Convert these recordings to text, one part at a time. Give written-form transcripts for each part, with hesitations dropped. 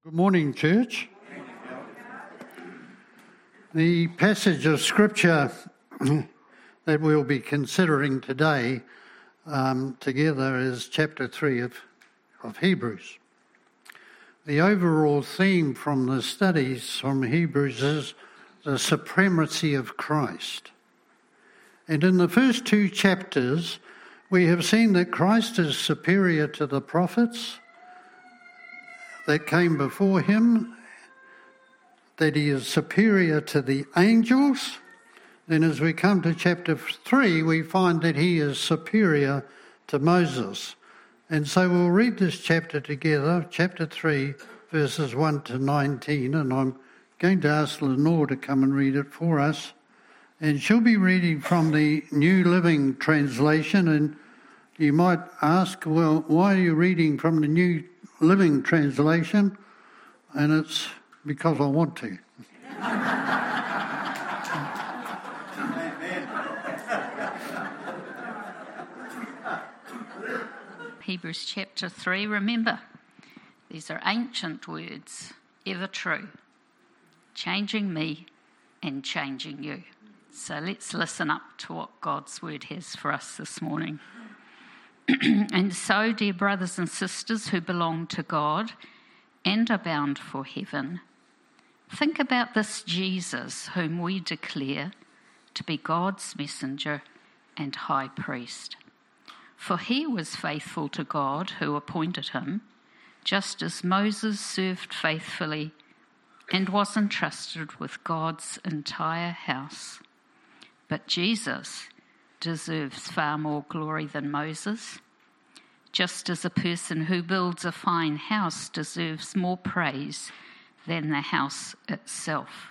Good morning, church. The passage of scripture that we'll be considering today together is chapter 3 of Hebrews. The overall theme from the studies from Hebrews is the supremacy of Christ. And in the first two chapters, we have seen that Christ is superior to the prophets that came before him, that he is superior to the angels. Then as we come to chapter 3, we find that he is superior to Moses. And so we'll read this chapter together, chapter 3, verses 1 to 19, and I'm going to ask Lenore to come and read it for us. And she'll be reading from the New Living Translation, and you might ask, well, why are you reading from the New Living Translation? And it's because I want to. Hebrews chapter 3, remember, these are ancient words, ever true, changing me and changing you. So let's listen up to what God's word has for us this morning. And so, dear brothers and sisters who belong to God and are bound for heaven, think about this Jesus whom we declare to be God's messenger and high priest. For he was faithful to God who appointed him, just as Moses served faithfully and was entrusted with God's entire house. But Jesus deserves far more glory than Moses, just as a person who builds a fine house deserves more praise than the house itself.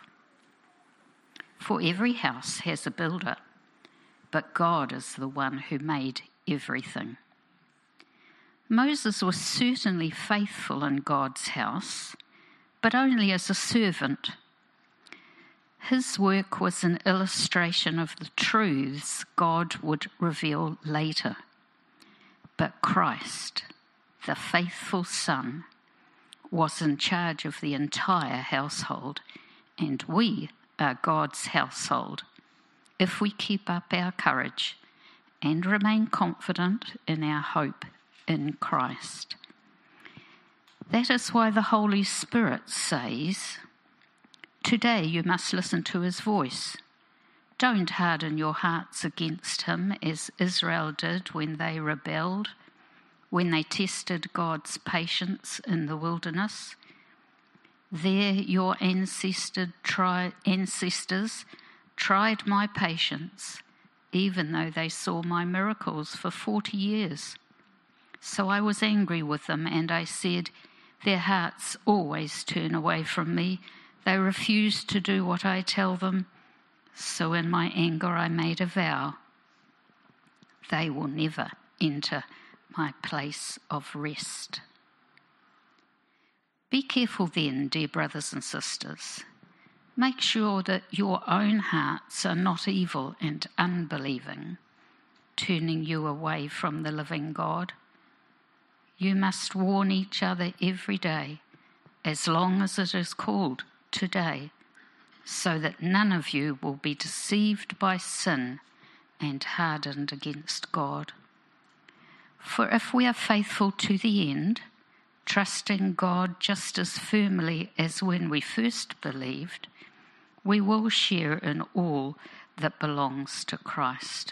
For every house has a builder, but God is the one who made everything. Moses was certainly faithful in God's house, but only as a servant. His work was an illustration of the truths God would reveal later. But Christ, the faithful Son, was in charge of the entire household, and we are God's household if we keep up our courage and remain confident in our hope in Christ. That is why the Holy Spirit says, today you must listen to his voice. Don't harden your hearts against him as Israel did when they rebelled, when they tested God's patience in the wilderness. There your ancestors tried my patience, even though they saw my miracles for 40 years. So I was angry with them, and I said, their hearts always turn away from me. They refuse to do what I tell them. So in my anger I made a vow. They will never enter my place of rest. Be careful then, dear brothers and sisters. Make sure that your own hearts are not evil and unbelieving, turning you away from the living God. You must warn each other every day, as long as it is called today, so that none of you will be deceived by sin and hardened against God. For if we are faithful to the end, trusting God just as firmly as when we first believed, we will share in all that belongs to Christ.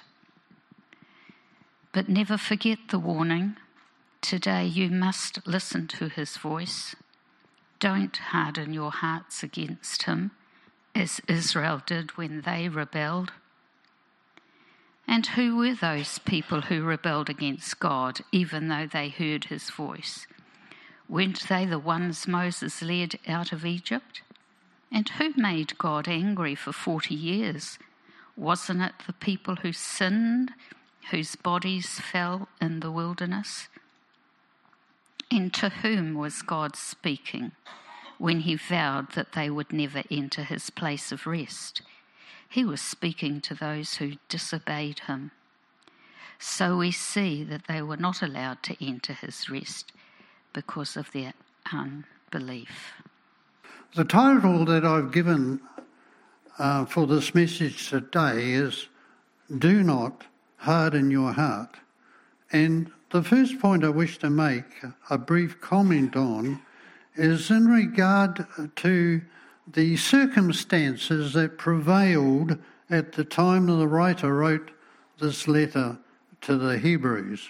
But never forget the warning. Today you must listen to his voice. Don't harden your hearts against him, as Israel did when they rebelled. And who were those people who rebelled against God, even though they heard his voice? Weren't they the ones Moses led out of Egypt? And who made God angry for 40 years? Wasn't it the people who sinned, whose bodies fell in the wilderness? And to whom was God speaking when he vowed that they would never enter his place of rest? He was speaking to those who disobeyed him. So we see that they were not allowed to enter his rest because of their unbelief. belief. The title that I've given for this message today is Do Not Harden Your Heart. And the first point I wish to make a brief comment on is in regard to the circumstances that prevailed at the time the writer wrote this letter to the Hebrews.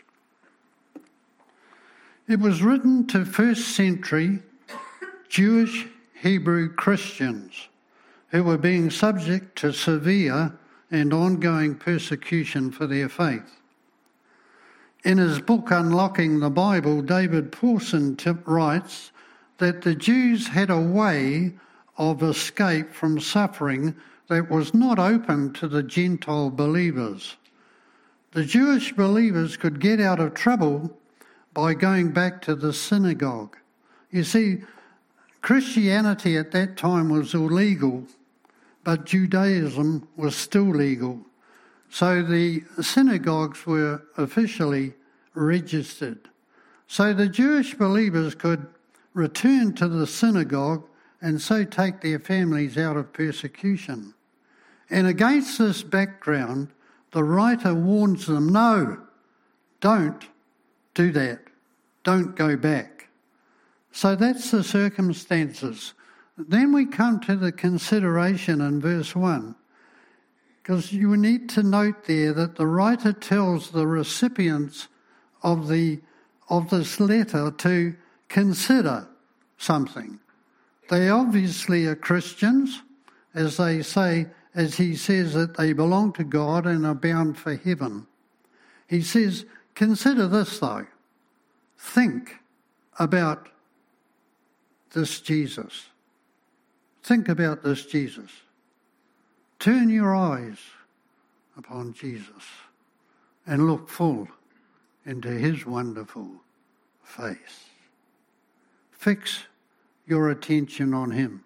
It was written to first century Jewish Hebrew Christians who were being subject to severe and ongoing persecution for their faith. In his book Unlocking the Bible, David Pawson writes that the Jews had a way of escape from suffering that was not open to the Gentile believers. The Jewish believers could get out of trouble by going back to the synagogue. You see, Christianity at that time was illegal, but Judaism was still legal. So the synagogues were officially registered. So the Jewish believers could return to the synagogue and so take their families out of persecution. And against this background, the writer warns them, no, don't do that. Don't go back. So that's the circumstances. Then we come to the consideration in verse 1, because you need to note there that the writer tells the recipients of this letter to consider something. They obviously are Christians, as he says that they belong to God and are bound for heaven. He says, consider this though. Think about this Jesus. Think about this Jesus. Turn your eyes upon Jesus and look full into his wonderful face. Fix your attention on him.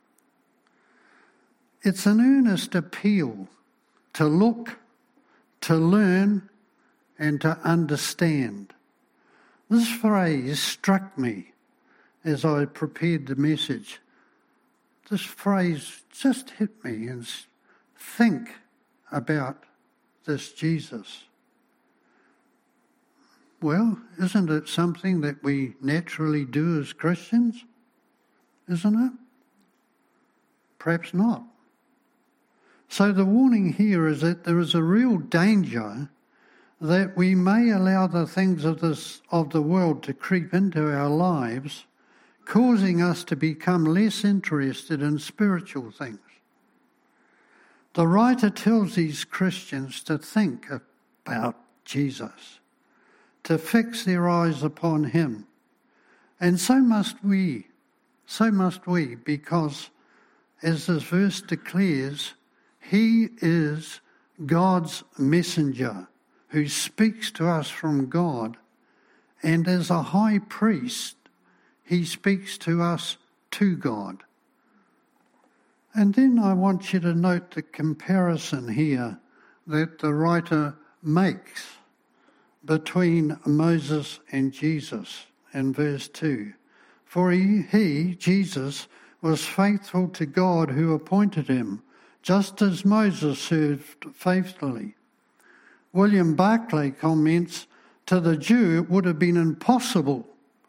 It's an earnest appeal to look, to learn, and to understand. This phrase struck me as I prepared the message. This phrase just hit me and think about this Jesus. Well, isn't it something that we naturally do as Christians? Isn't it? Perhaps not. So the warning here is that there is a real danger that we may allow the things of the world to creep into our lives, causing us to become less interested in spiritual things. The writer tells these Christians to think about Jesus, to fix their eyes upon him. And so must we, because, as this verse declares, he is God's messenger who speaks to us from God, and as a high priest, he speaks to us to God. And then I want you to note the comparison here that the writer makes between Moses and Jesus in verse 2. For he, Jesus, was faithful to God who appointed him, just as Moses served faithfully. William Barclay comments, to the Jew it would have been impossible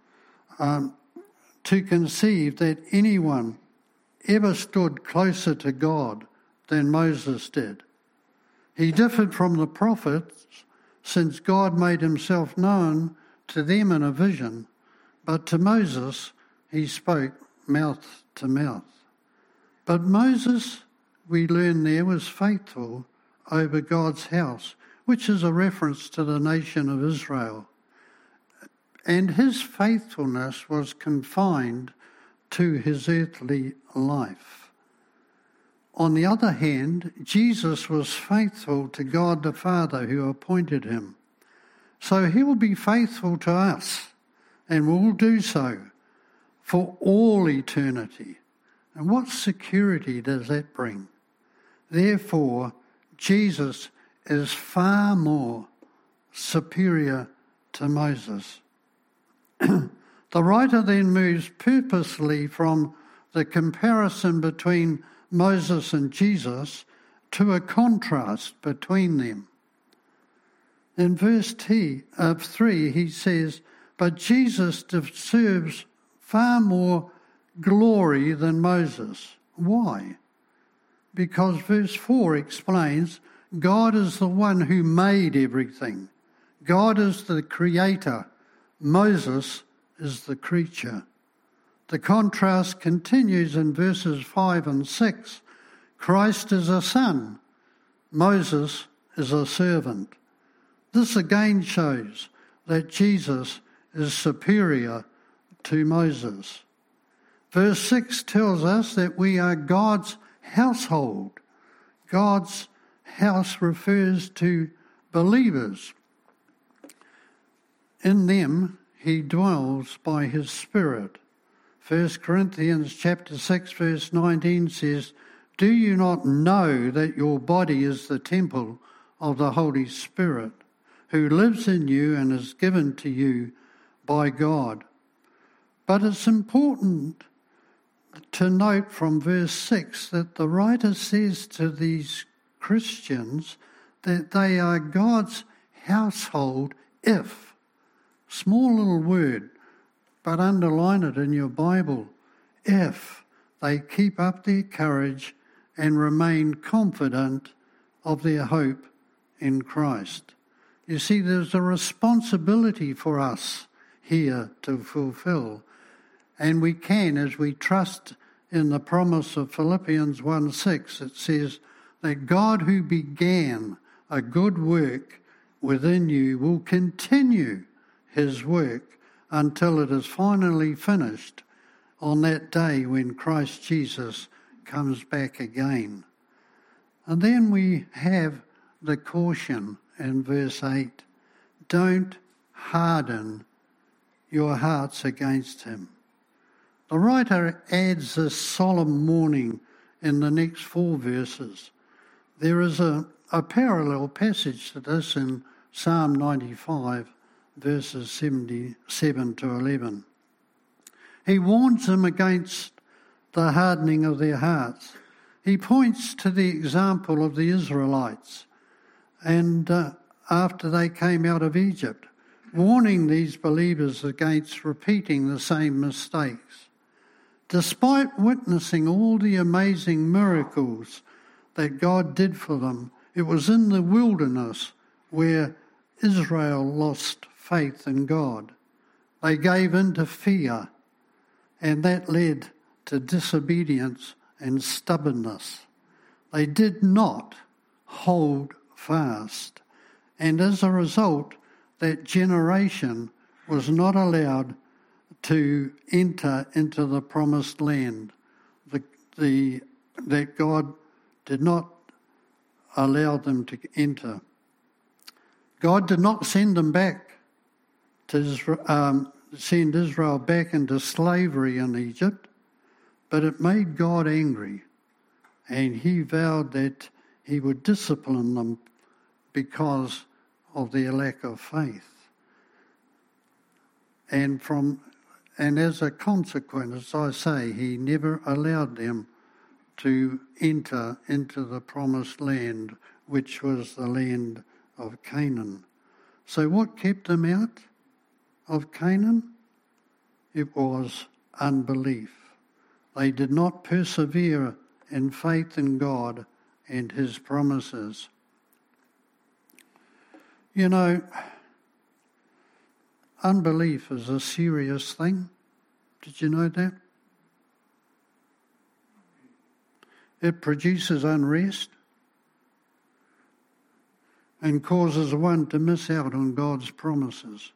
to conceive that anyone ever stood closer to God than Moses did. He differed from the prophets since God made himself known to them in a vision, but to Moses he spoke mouth to mouth. But Moses, we learn there, was faithful over God's house, which is a reference to the nation of Israel. And his faithfulness was confined to his earthly life. On the other hand, Jesus was faithful to God the Father who appointed him. So he will be faithful to us and will do so for all eternity. And what security does that bring? Therefore, Jesus is far more superior to Moses. The writer then moves purposely from the comparison between Moses and Jesus to a contrast between them. In verse 3, he says, "But Jesus deserves far more glory than Moses." Why? Because verse 4 explains God is the one who made everything. God is the creator. Moses is the creature. The contrast continues in verses 5 and 6. Christ is a son. Moses is a servant. This again shows that Jesus is superior to Moses. Verse 6 tells us that we are God's household. God's house refers to believers. In them he dwells by his Spirit. 1 Corinthians chapter 6 verse 19 says, "Do you not know that your body is the temple of the Holy Spirit, who lives in you and is given to you by God?" But it's important to note from verse 6 that the writer says to these Christians that they are God's household if. Small little word, but underline it in your Bible. If they keep up their courage and remain confident of their hope in Christ. You see, there's a responsibility for us here to fulfill. And we can, as we trust in the promise of Philippians 1:6, it says that God who began a good work within you will continue his work until it is finally finished on that day when Christ Jesus comes back again. And then we have the caution in verse 8, "Don't harden your hearts against him." The writer adds this solemn warning in the next 4 verses. There is a parallel passage to this in Psalm 95, verses 7 to 11. He warns them against the hardening of their hearts. He points to the example of the Israelites and after they came out of Egypt, warning these believers against repeating the same mistakes. Despite witnessing all the amazing miracles that God did for them, it was in the wilderness where Israel lost faith in God. They gave in to fear, and that led to disobedience and stubbornness. They did not hold fast, and as a result, that generation was not allowed to enter into the promised land that God did not allow them to enter. God did not send them back to send Israel back into slavery in Egypt, but it made God angry, and he vowed that he would discipline them because of their lack of faith. And as a consequence, as I say, he never allowed them to enter into the promised land, which was the land of Canaan. So what kept them out of Canaan? It was unbelief. They did not persevere in faith in God and his promises. You know, unbelief is a serious thing. Did you know that? It produces unrest and causes one to miss out on God's promises.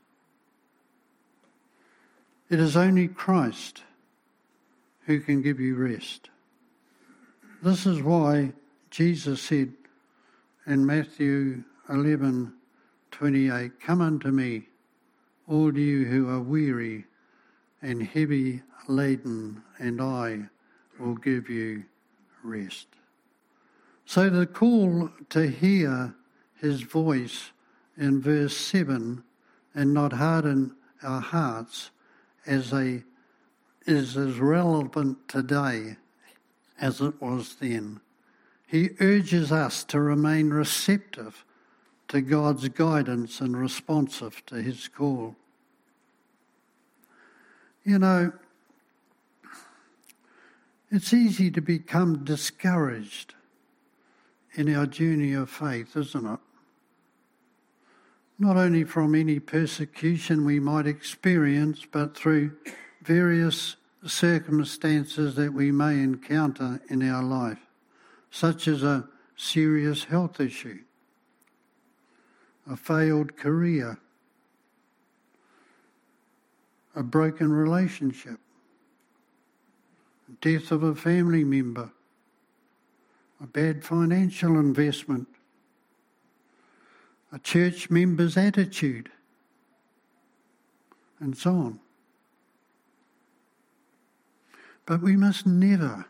It is only Christ who can give you rest. This is why Jesus said in Matthew 11:28, "Come unto me, all you who are weary and heavy laden, and I will give you rest." So the call to hear his voice in verse 7 and not harden our hearts is as relevant today as it was then. He urges us to remain receptive to God's guidance and responsive to his call. You know, it's easy to become discouraged in our journey of faith, isn't it? Not only from any persecution we might experience, but through various circumstances that we may encounter in our life, such as a serious health issue, a failed career, a broken relationship, death of a family member, a bad financial investment, a church member's attitude, and so on. But we must never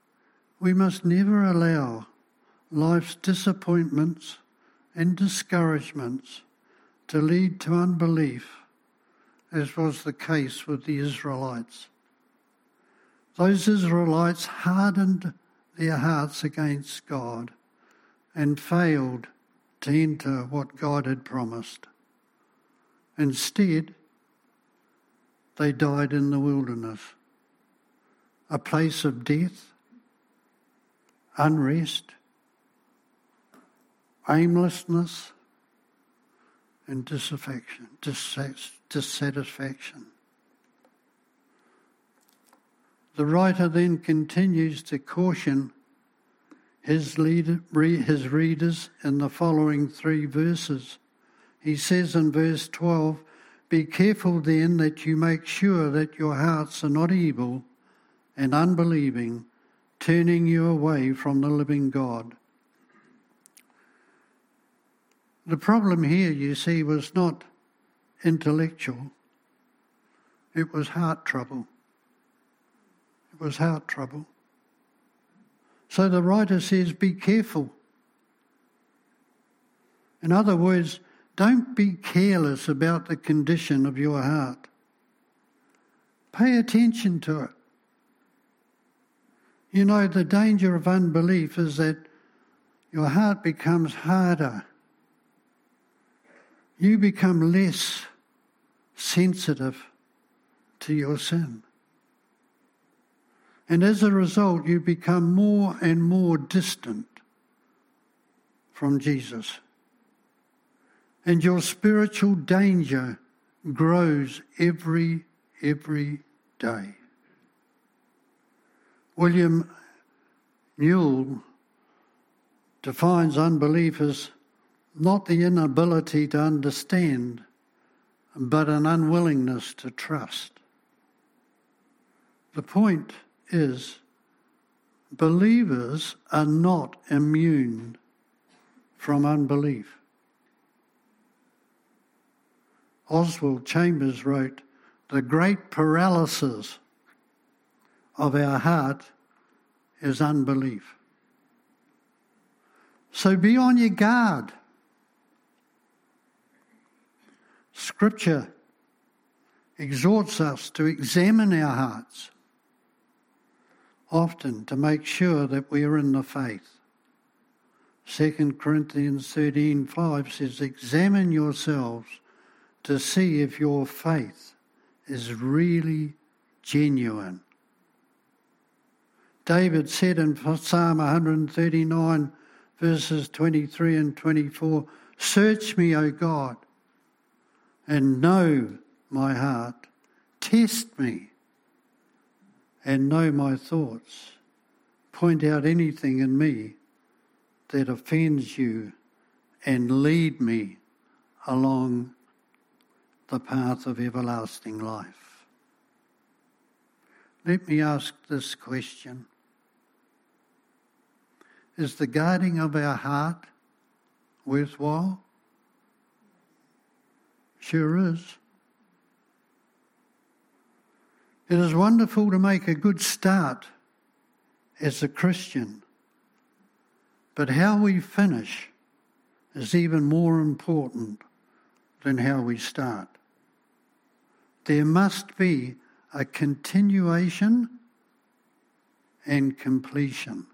allow life's disappointments and discouragements to lead to unbelief, as was the case with the Israelites. Those Israelites hardened their hearts against God and failed to enter what God had promised. Instead, they died in the wilderness, a place of death, unrest, aimlessness, and dissatisfaction. The writer then continues to caution his readers in the following 3 verses. He says in verse 12, "Be careful then that you make sure that your hearts are not evil and unbelieving, turning you away from the living God." The problem here, you see, was not intellectual. It was heart trouble. It was heart trouble. So the writer says, be careful. In other words, don't be careless about the condition of your heart. Pay attention to it. You know, the danger of unbelief is that your heart becomes harder. You become less sensitive to your sin. And as a result, you become more and more distant from Jesus. And your spiritual danger grows every day. William Newell defines unbelief as not the inability to understand, but an unwillingness to trust. The point is, believers are not immune from unbelief. Oswald Chambers wrote, "The great paralysis of our heart is unbelief." So be on your guard. Scripture exhorts us to examine our hearts, often to make sure that we are in the faith. 2 Corinthians 13:5 says, "Examine yourselves to see if your faith is really genuine." David said in Psalm 139, verses 23 and 24, "Search me, O God, and know my heart. Test me and know my thoughts. Point out anything in me that offends you and lead me along the path of everlasting life." Let me ask this question. Is the guarding of our heart worthwhile? Sure is. It is wonderful to make a good start as a Christian, but how we finish is even more important than how we start. There must be a continuation and completion.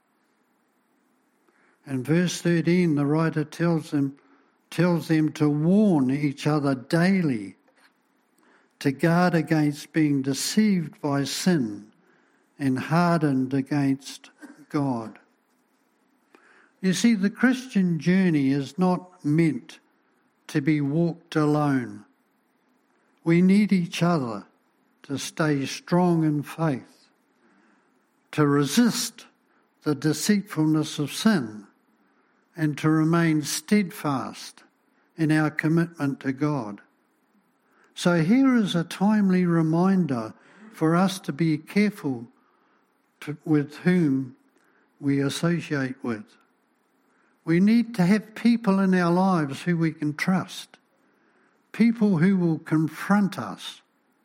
In verse 13, the writer tells them to warn each other daily, to guard against being deceived by sin and hardened against God. You see, the Christian journey is not meant to be walked alone. We need each other to stay strong in faith, to resist the deceitfulness of sin, and to remain steadfast in our commitment to God. So here is a timely reminder for us to be careful with whom we associate with. We need to have people in our lives who we can trust, people who will confront us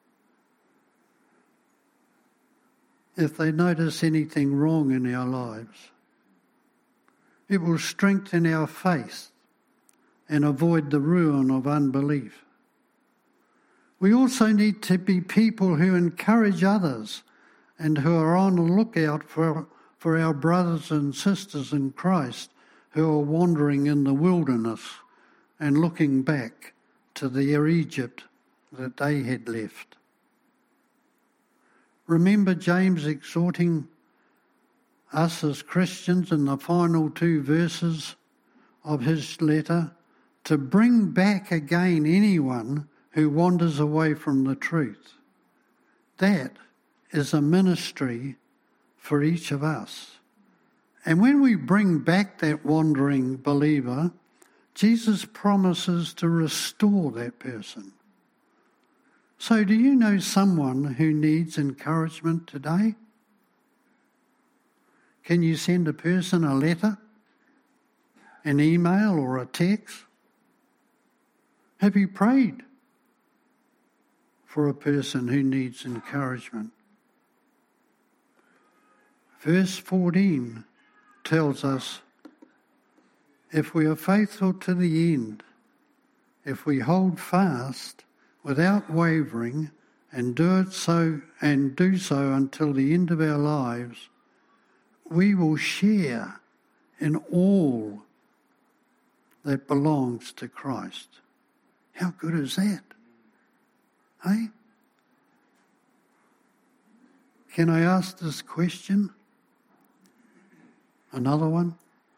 if they notice anything wrong in our lives. It will strengthen our faith and avoid the ruin of unbelief. We also need to be people who encourage others and who are on the lookout for our brothers and sisters in Christ who are wandering in the wilderness and looking back to their Egypt that they had left. Remember James exhorting us as Christians in the final 2 verses of his letter to bring back again anyone who wanders away from the truth. That is a ministry for each of us. And when we bring back that wandering believer, Jesus promises to restore that person. So do you know someone who needs encouragement today? Can you send a person a letter, an email, or a text? Have you prayed for a person who needs encouragement? Verse 14 tells us, if we are faithful to the end, if we hold fast without wavering and do so until the end of our lives, we will share in all that belongs to Christ. How good is that? Hey? Can I ask this question? Another one?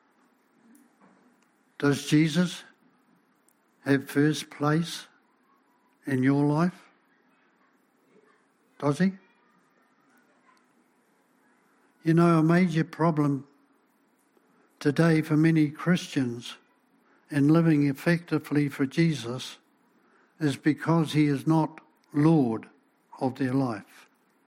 Does Jesus have first place in your life? Does he? You know, a major problem today for many Christians in living effectively for Jesus is because he is not Lord of their life.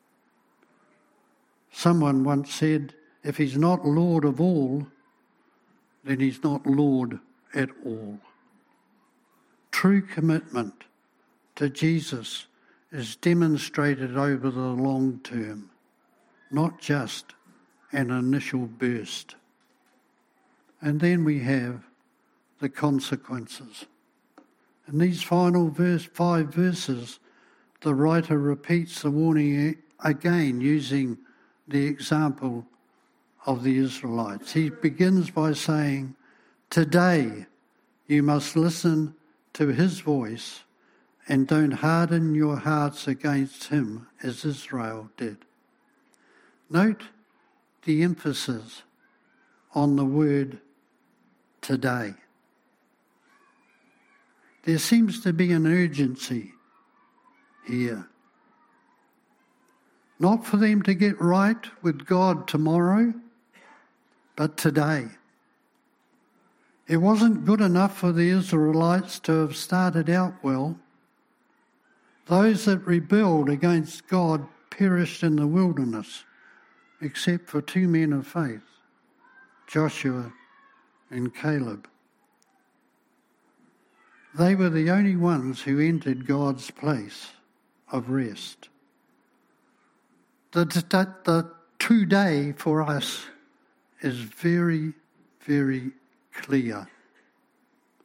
Someone once said, if he's not Lord of all, then he's not Lord at all. True commitment to Jesus is demonstrated over the long term, not just an initial burst. And then we have the consequences. In these final 5 verses, the writer repeats the warning again using the example of the Israelites. He begins by saying, today you must listen to his voice and don't harden your hearts against him as Israel did. Note the emphasis on the word today. There seems to be an urgency here. Not for them to get right with God tomorrow, but today. It wasn't good enough for the Israelites to have started out well. Those that rebelled against God perished in the wilderness, except for 2 men of faith, Joshua and Caleb. They were the only ones who entered God's place of rest. The today for us is very, very clear.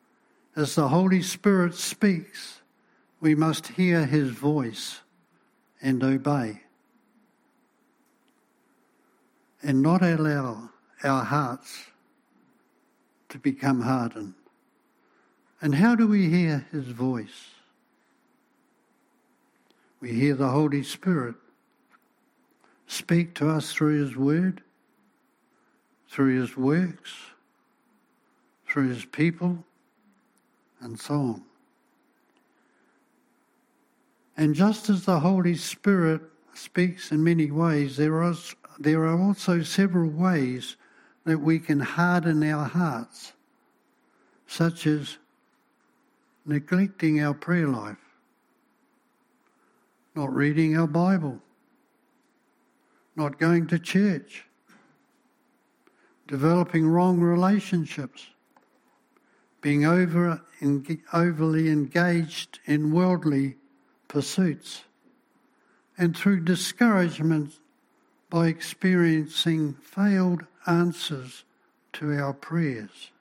As the Holy Spirit speaks, we must hear his voice and obey, and not allow our hearts to become hardened. And how do we hear his voice? We hear the Holy Spirit speak to us through his word, through his works, through his people, and so on. And just as the Holy Spirit speaks in many ways, there are also several ways that we can harden our hearts, such as neglecting our prayer life, not reading our Bible, not going to church, developing wrong relationships, being overly engaged in worldly pursuits, and through discouragement by experiencing failed answers to our prayers.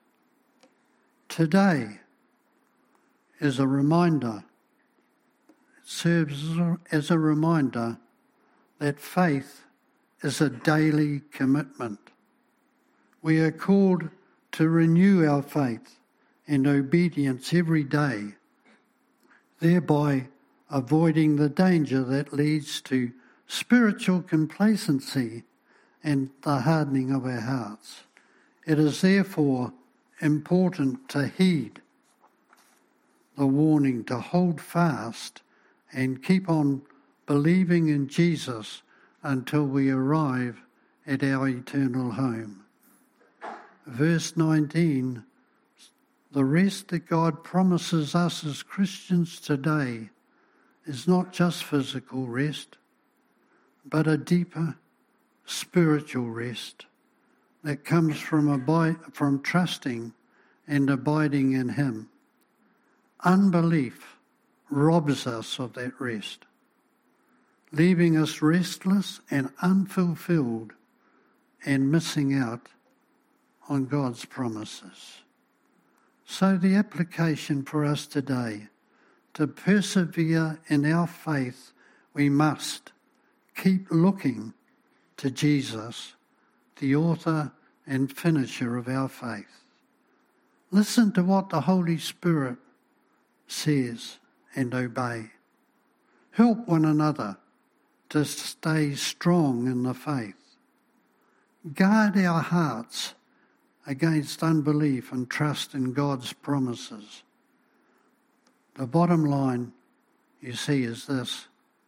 Today is a reminder, it serves as a reminder that faith is a daily commitment. We are called to renew our faith and obedience every day, thereby avoiding the danger that leads to spiritual complacency and the hardening of our hearts. It is therefore important to heed the warning to hold fast and keep on believing in Jesus until we arrive at our eternal home. Verse 19, the rest that God promises us as Christians today is not just physical rest, but a deeper spiritual rest that comes from trusting and abiding in him. Unbelief robs us of that rest, leaving us restless and unfulfilled and missing out on God's promises. So the application for us today, to persevere in our faith, we must keep looking to Jesus, the author and finisher of our faith. Listen to what the Holy Spirit says and obey. Help one another to stay strong in the faith. Guard our hearts against unbelief and trust in God's promises. The bottom line, you see, is this.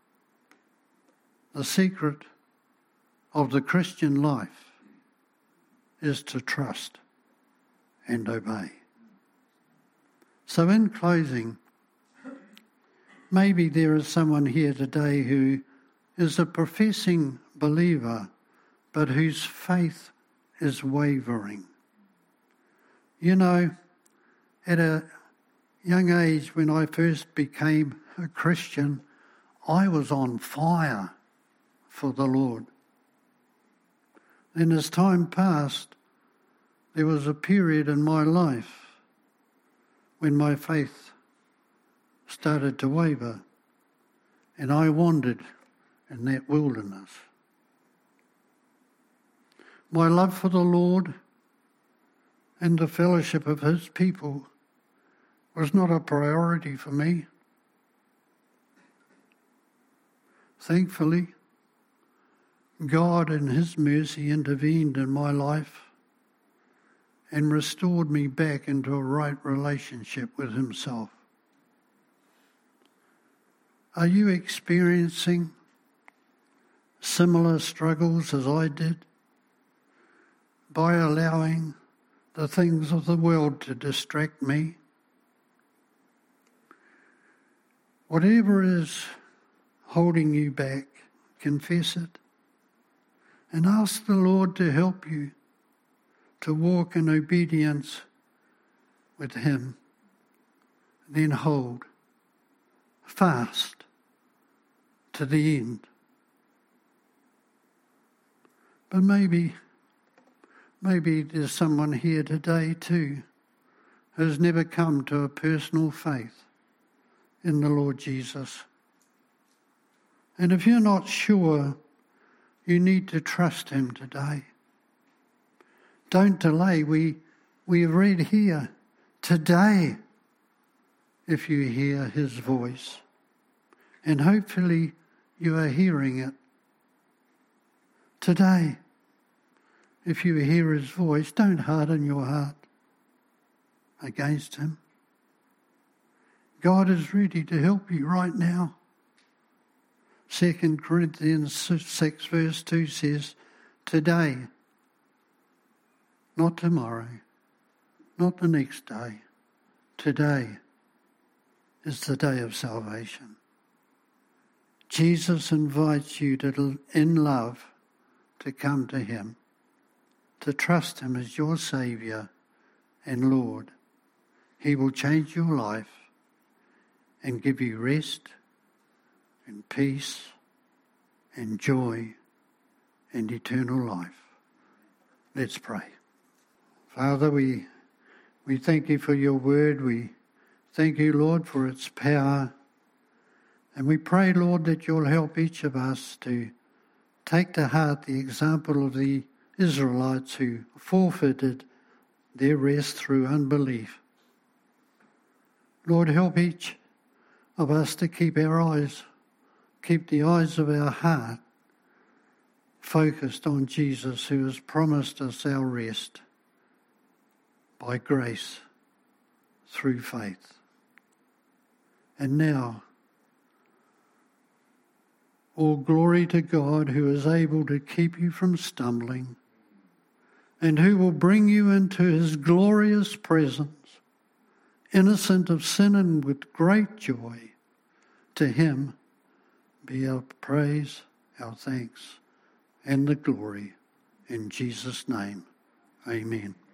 The secret of the Christian life is to trust and obey. So in closing, maybe there is someone here today who is a professing believer, but whose faith is wavering. You know, at a young age when I first became a Christian, I was on fire for the Lord. Then as time passed, there was a period in my life when my faith started to waver, and I wandered in that wilderness. My love for the Lord and the fellowship of his people was not a priority for me. Thankfully, God in his mercy intervened in my life and restored me back into a right relationship with himself. Are you experiencing similar struggles as I did by allowing the things of the world to distract me? Whatever is holding you back, confess it and ask the Lord to help you to walk in obedience with him. Then hold fast to the end. But maybe there's someone here today too who's never come to a personal faith in the Lord Jesus. And if you're not sure, you need to trust him today. Don't delay. We read here, today, if you hear his voice. And hopefully you are hearing it. Today, if you hear his voice, don't harden your heart against him. God is ready to help you right now. 2 Corinthians 6 verse 2 says, today, not tomorrow, not the next day, today is the day of salvation. Jesus invites you in love to come to him, to trust him as your Saviour and Lord. He will change your life and give you rest and peace and joy and eternal life. Let's pray. Father, we thank you for your word. We thank you, Lord, for its power. And we pray, Lord, that you'll help each of us to take to heart the example of the Israelites who forfeited their rest through unbelief. Lord, help each of us to keep the eyes of our heart focused on Jesus, who has promised us our rest by grace through faith. And now, all glory to God, who is able to keep you from stumbling and who will bring you into his glorious presence, innocent of sin and with great joy. To him be our praise, our thanks, and the glory. In Jesus' name, amen.